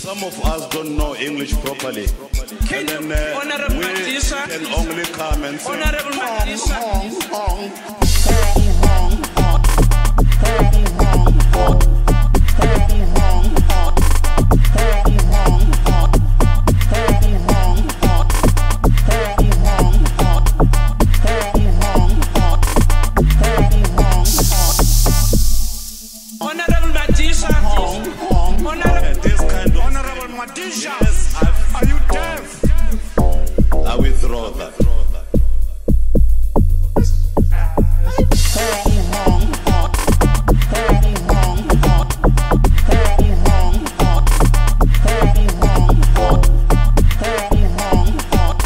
Some of us don't know English properly. And then we can only come and say, Honorable Matisa. Honorable Matisa. Honorable Matisa, are you deaf? I withdraw that.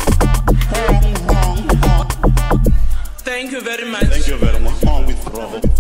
Thank you very much. Thank you very much. I withdraw.